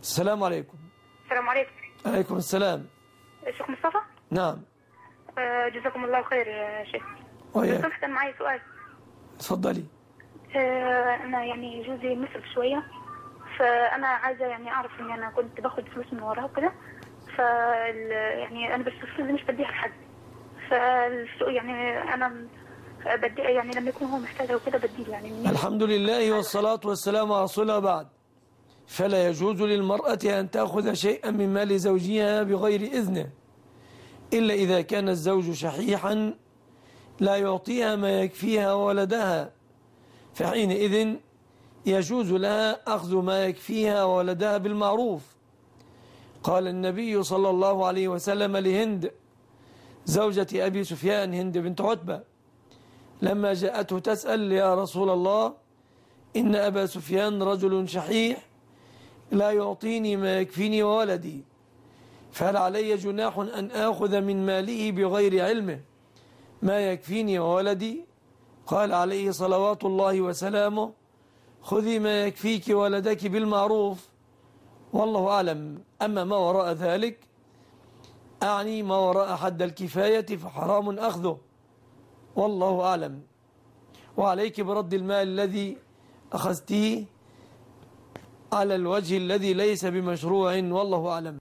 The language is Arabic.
السلام عليكم. السلام عليكم. عليكم السلام. الشيخ مصطفى. نعم. جزاكم الله خير يا شيخ. وياك. بس كان معي سؤال. اتفضلي. انا يعني جوزي مسرف شويه، فانا عايزه يعني اعرف ان انا كنت باخد فلوس من وراه وكده، يعني انا بس الفلوس دي مش بديها لحد، يعني انا بدي يعني لما يكون هو محتاجها وكده بديه يعني من الحمد لله والصلاة والسلام على رسول الله. بعد، فلا يجوز للمرأة أن تأخذ شيئا من مال زوجها بغير إذنه، إلا إذا كان الزوج شحيحا لا يعطيها ما يكفيها وولدها، فحينئذ يجوز لها أخذ ما يكفيها وولدها بالمعروف. قال النبي صلى الله عليه وسلم لهند زوجة أبي سفيان، هند بنت عتبة، لما جاءته تسأل: يا رسول الله، إن أبا سفيان رجل شحيح لا يعطيني ما يكفيني وولدي، فهل علي جناح أن آخذ من ماله بغير علمه ما يكفيني وولدي؟ قال عليه صلوات الله وسلامه: خذي ما يكفيك ولدك بالمعروف، والله أعلم. أما ما وراء ذلك، أعني ما وراء حد الكفاية، فحرام أخذه، والله أعلم. وعليك برد المال الذي أخذته على الوجه الذي ليس بمشروع، والله أعلم.